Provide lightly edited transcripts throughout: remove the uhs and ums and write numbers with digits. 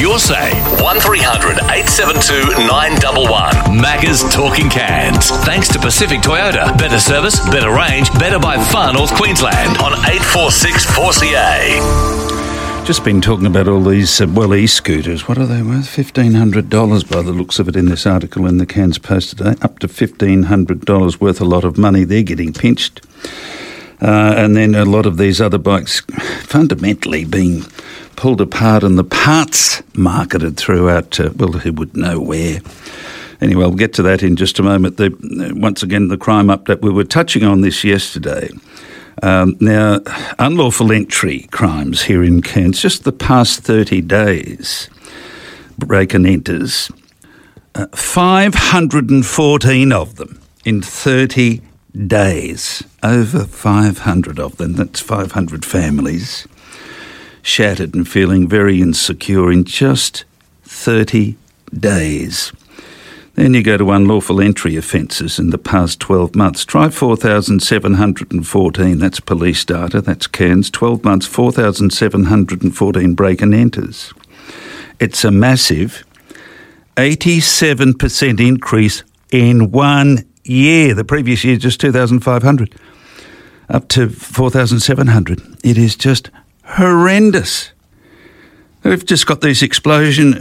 your say. 1300 872 911. Macca's Talking Cans. Thanks to Pacific Toyota. Better service, better range, better by far North Queensland on 846 4CA. Just been talking about all these, e-scooters. What are they worth? $1,500 by the looks of it in this article in the Cairns Post today. Up to $1,500 worth, a lot of money. They're getting pinched. And then a lot of these other bikes fundamentally being pulled apart and the parts marketed throughout, who would know where. Anyway, we'll get to that in just a moment. Once again, the crime update. We were touching on this yesterday. Now, unlawful entry crimes here in Cairns, just the past 30 days, break and enters, 514 of them in 30 days. Over 500 of them. That's 500 families shattered and feeling very insecure in just 30 days. Then you go to unlawful entry offences in the past 12 months. Try 4,714. That's police data. That's Cairns. 12 months, 4,714 break and enters. It's a massive 87% increase in 1 year. The previous year, just 2,500. Up to 4,700. It is just horrendous. We've just got this explosion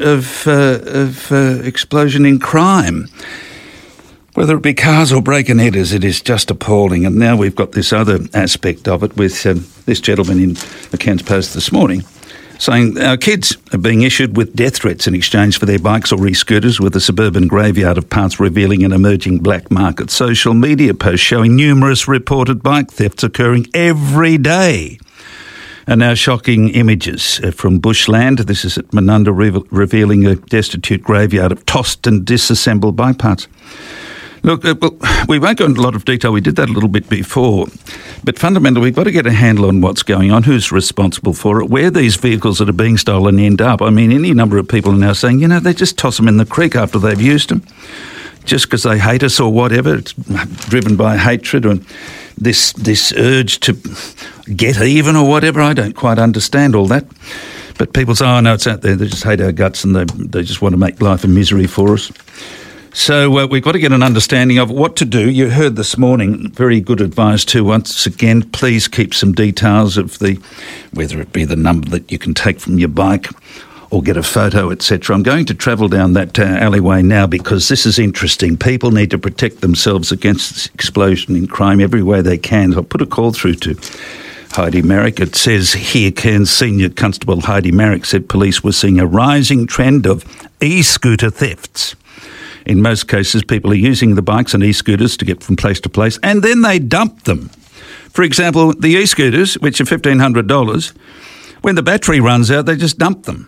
in crime. Whether it be cars or break and enters, it is just appalling. And now we've got this other aspect of it with this gentleman in the Cairns Post this morning saying our kids are being issued with death threats in exchange for their bikes or e-scooters, with a suburban graveyard of parts revealing an emerging black market. Social media posts showing numerous reported bike thefts occurring every day. And now shocking images from bushland. This is at Menunda, revealing a destitute graveyard of tossed and disassembled bike parts. Look, we won't go into a lot of detail. We did that a little bit before. But fundamentally, we've got to get a handle on what's going on, who's responsible for it, where these vehicles that are being stolen end up. I mean, any number of people are now saying, they just toss them in the creek after they've used them, just because they hate us or whatever. It's driven by hatred or this urge to get even or whatever. I don't quite understand all that. But people say, no, it's out there. They just hate our guts and they just want to make life a misery for us. So we've got to get an understanding of what to do. You heard this morning very good advice too. Once again, please keep some details of whether it be the number that you can take from your bike or get a photo, etc. I'm going to travel down that alleyway now because this is interesting. People need to protect themselves against this explosion in crime every way they can. I'll put a call through to Heidi Merrick. It says here, Cairns Senior Constable Heidi Merrick said police were seeing a rising trend of e-scooter thefts. In most cases, people are using the bikes and e-scooters to get from place to place, and then they dump them. For example, the e-scooters, which are $1,500, when the battery runs out, they just dump them.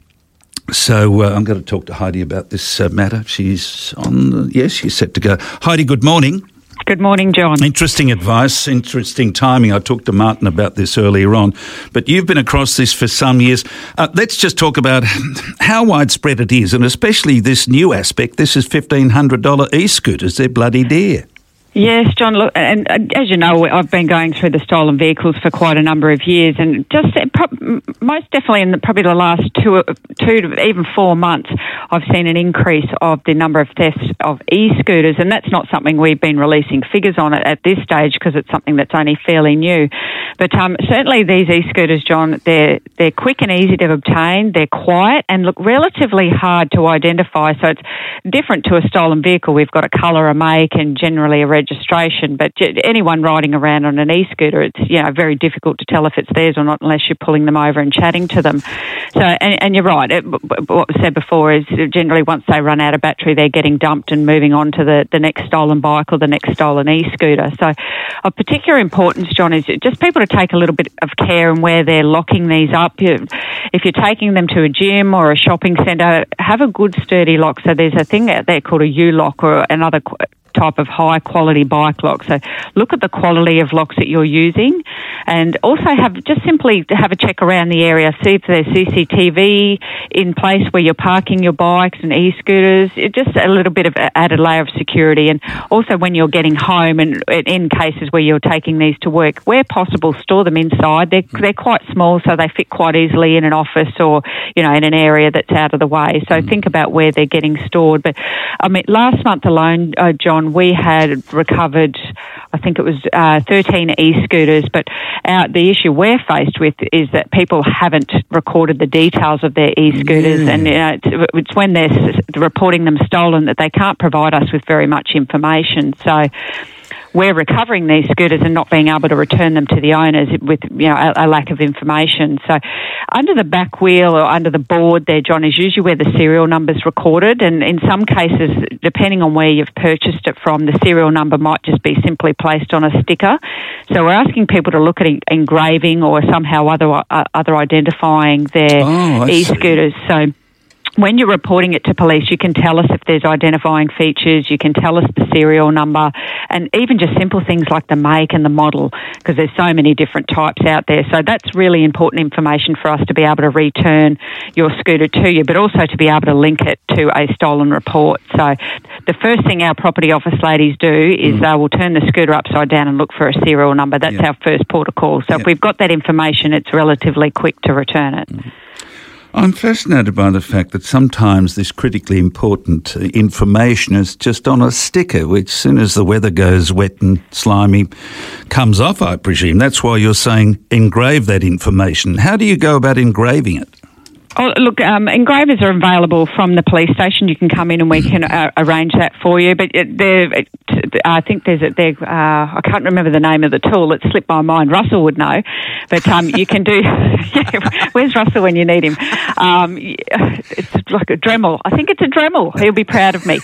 So I'm going to talk to Heidi about this matter. She's on. Yes, she's set to go. Heidi, good morning. Good morning, John. Interesting advice, interesting timing. I talked to Martin about this earlier on, but you've been across this for some years. Let's just talk about how widespread it is, and especially this new aspect. This is $1,500 e-scooters. They're bloody dear. Yes, John, look, and as you know, I've been going through the stolen vehicles for quite a number of years, and just most definitely in probably the last two to even 4 months, I've seen an increase of the number of thefts of e-scooters, and that's not something we've been releasing figures on at this stage because it's something that's only fairly new. But certainly these e-scooters, John, they're quick and easy to obtain, they're quiet and look relatively hard to identify, so it's different to a stolen vehicle. We've got a colour, a make and generally a registration, but anyone riding around on an e-scooter, it's very difficult to tell if it's theirs or not unless you're pulling them over and chatting to them. So, and you're right, what was said before is generally once they run out of battery, they're getting dumped and moving on to the next stolen bike or the next stolen e-scooter. So of particular importance, John, is just people to take a little bit of care in where they're locking these up. If you're taking them to a gym or a shopping centre, have a good sturdy lock. So there's a thing out there called a U-lock or another type of high quality bike lock. So look at the quality of locks that you're using, and also simply have a check around the area, see if there's CCTV in place where you're parking your bikes and e-scooters. Just a little bit of added layer of security. And also when you're getting home, and in cases where you're taking these to work, where possible, store them inside. They're quite small, so they fit quite easily in an office or, in an area that's out of the way. So think about where they're getting stored. But I mean, last month alone, John, we had recovered, I think it was 13 e-scooters, but the issue we're faced with is that people haven't recorded the details of their e-scooters, and it's when they're reporting them stolen that they can't provide us with very much information. So we're recovering these scooters and not being able to return them to the owners with a lack of information. So under the back wheel or under the board there, John, is usually where the serial number's recorded, and in some cases, depending on where you've purchased it from, the serial number might just be simply placed on a sticker. So we're asking people to look at engraving or somehow other identifying their e-scooters. So when you're reporting it to police, you can tell us if there's identifying features, you can tell us the serial number, and even just simple things like the make and the model, because there's so many different types out there. So that's really important information for us to be able to return your scooter to you, but also to be able to link it to a stolen report. So the first thing our property office ladies do is they will turn the scooter upside down and look for a serial number. That's our first port of call. So if we've got that information, it's relatively quick to return it. I'm fascinated by the fact that sometimes this critically important information is just on a sticker, which as soon as the weather goes wet and slimy comes off, I presume. That's why you're saying engrave that information. How do you go about engraving it? Oh, look, engravers are available from the police station. You can come in and we can arrange that for you. But I think I can't remember the name of the tool. It slipped my mind. Russell would know. But you can do... where's Russell when you need him? It's like a Dremel. I think it's a Dremel. He'll be proud of me.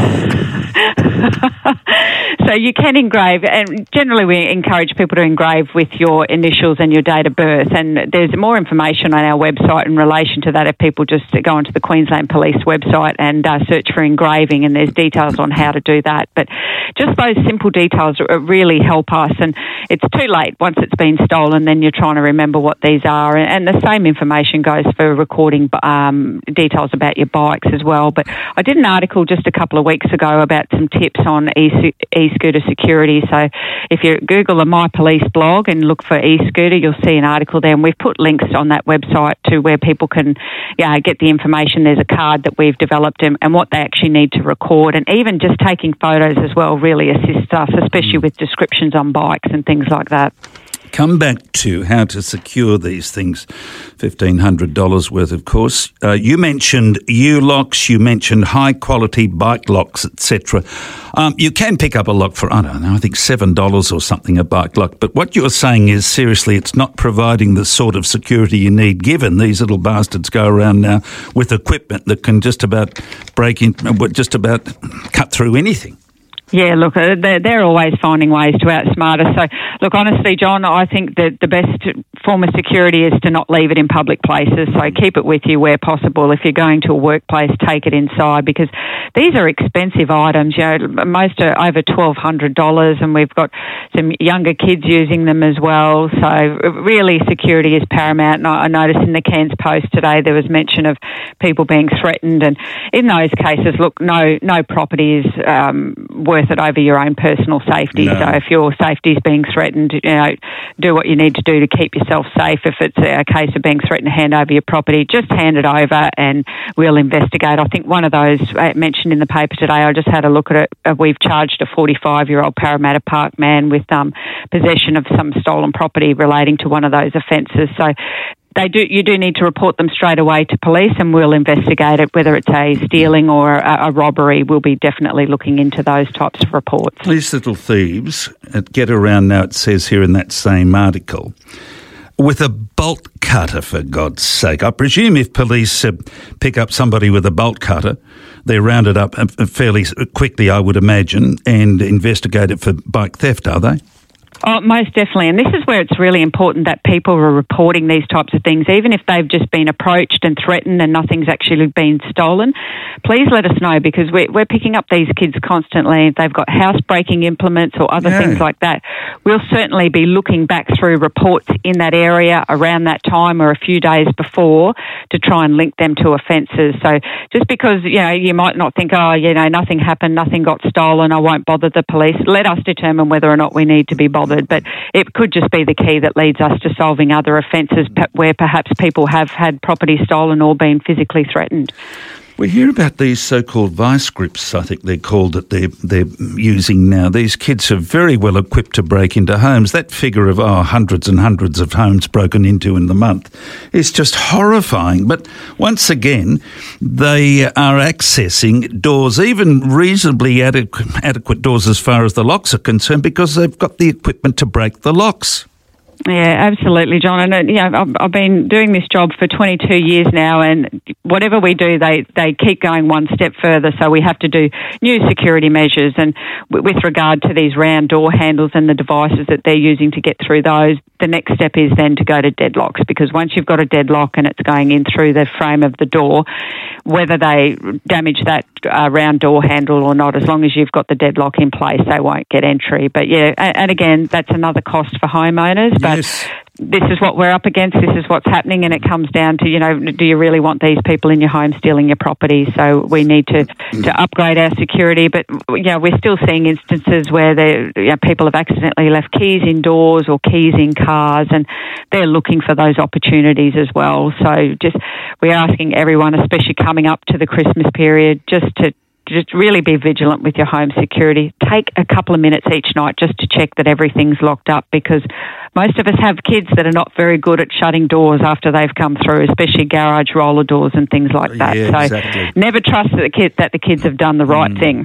So you can engrave, and generally we encourage people to engrave with your initials and your date of birth, and there's more information on our website in relation to that if people just go onto the Queensland Police website and search for engraving, and there's details on how to do that. But just those simple details really help us, and it's too late once it's been stolen, then you're trying to remember what these are, and the same information goes for recording details about your bikes as well. But I did an article just a couple of weeks ago about some tips on e-scooter security. So if you Google the My Police blog and look for e-scooter, you'll see an article there, and we've put links on that website to where people can get the information. There's a card that we've developed and what they actually need to record, and even just taking photos as well really assists us, especially with descriptions on bikes and things like that. Come back to how to secure these things, $1,500 worth, of course. You mentioned U-locks, you mentioned high-quality bike locks, etc. You can pick up a lock for, I don't know, I think $7 or something, a bike lock. But what you're saying is, seriously, it's not providing the sort of security you need, given these little bastards go around now with equipment that can just about break in, just about cut through anything. Yeah, look, they're always finding ways to outsmart us. So, look, honestly, John, I think that the best form of security is to not leave it in public places. So keep it with you where possible. If you're going to a workplace, take it inside, because these are expensive items. Most are over $1,200, and we've got some younger kids using them as well. So really, security is paramount. And I noticed in the Cairns Post today there was mention of people being threatened, and in those cases, look, no property is worth it over your own personal safety. No. So if your safety is being threatened, do what you need to do to keep yourself safe. If it's a case of being threatened to hand over your property, just hand it over and we'll investigate. I think one of those mentioned in the paper today, I just had a look at it. We've charged a 45-year-old Parramatta Park man with possession of some stolen property relating to one of those offences. So you do need to report them straight away to police, and we'll investigate it, whether it's a stealing or a robbery. We'll be definitely looking into those types of reports. These little thieves get around now, it says here in that same article, with a bolt cutter, for God's sake. I presume if police pick up somebody with a bolt cutter, they're rounded up fairly quickly, I would imagine, and investigate it for bike theft, are they? Oh, most definitely. And this is where it's really important that people are reporting these types of things, even if they've just been approached and threatened and nothing's actually been stolen. Please let us know, because we're picking up these kids constantly. If they've got house-breaking implements or other things like that, we'll certainly be looking back through reports in that area around that time or a few days before to try and link them to offences. So just because, you might not think, nothing happened, nothing got stolen, I won't bother the police. Let us determine whether or not we need to be bothered. But it could just be the key that leads us to solving other offences where perhaps people have had property stolen or been physically threatened. We hear about these so-called vice grips, I think they're called, that they're using now. These kids are very well equipped to break into homes. That figure of hundreds and hundreds of homes broken into in the month is just horrifying. But once again, they are accessing doors, even reasonably adequate doors as far as the locks are concerned, because they've got the equipment to break the locks. Yeah, absolutely, John. And I've been doing this job for 22 years now, and whatever we do, they keep going one step further. So we have to do new security measures. And with regard to these round door handles and the devices that they're using to get through those, the next step is then to go to deadlocks, because once you've got a deadlock and it's going in through the frame of the door, whether they damage that round door handle or not, as long as you've got the deadlock in place, they won't get entry. But yeah, and again, that's another cost for homeowners. But this is what we're up against. This is what's happening, and it comes down to, do you really want these people in your home stealing your property? So we need to upgrade our security. But we're still seeing instances where people have accidentally left keys indoors or keys in cars, and they're looking for those opportunities as well. So we're asking everyone, especially coming up to the Christmas period, just really be vigilant with your home security. Take a couple of minutes each night just to check that everything's locked up, because most of us have kids that are not very good at shutting doors after they've come through, especially garage roller doors and things like that. Yeah, so exactly. Never trust that the kids have done the right thing.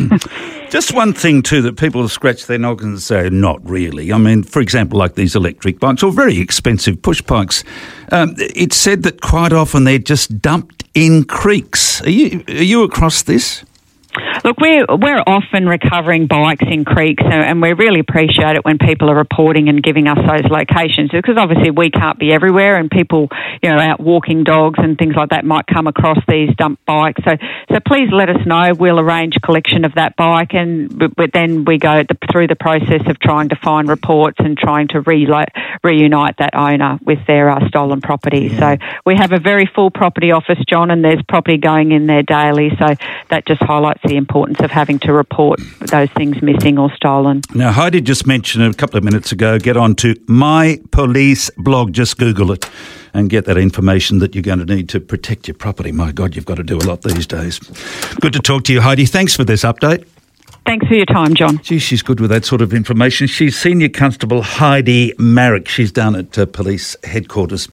Just one thing too that people scratch their noggins and say, not really. I mean, for example, like these electric bikes or very expensive push bikes, it's said that quite often they're just dumped in creeks. Are you across this? Look, we're often recovering bikes in creeks, and we really appreciate it when people are reporting and giving us those locations, because obviously we can't be everywhere, and people, out walking dogs and things like that might come across these dumped bikes. So please let us know. We'll arrange collection of that bike, and then we go through the process of trying to find reports and trying to reunite that owner with their stolen property. Yeah. So we have a very full property office, John, and there's property going in there daily. So that just highlights the importance of having to report those things missing or stolen. Now, Heidi just mentioned a couple of minutes ago, get on to My Police blog. Just Google it and get that information that you're going to need to protect your property. My God, you've got to do a lot these days. Good to talk to you, Heidi. Thanks for this update. Thanks for your time, John. Gee, she's good with that sort of information. She's Senior Constable Heidi Marrick. She's down at police headquarters.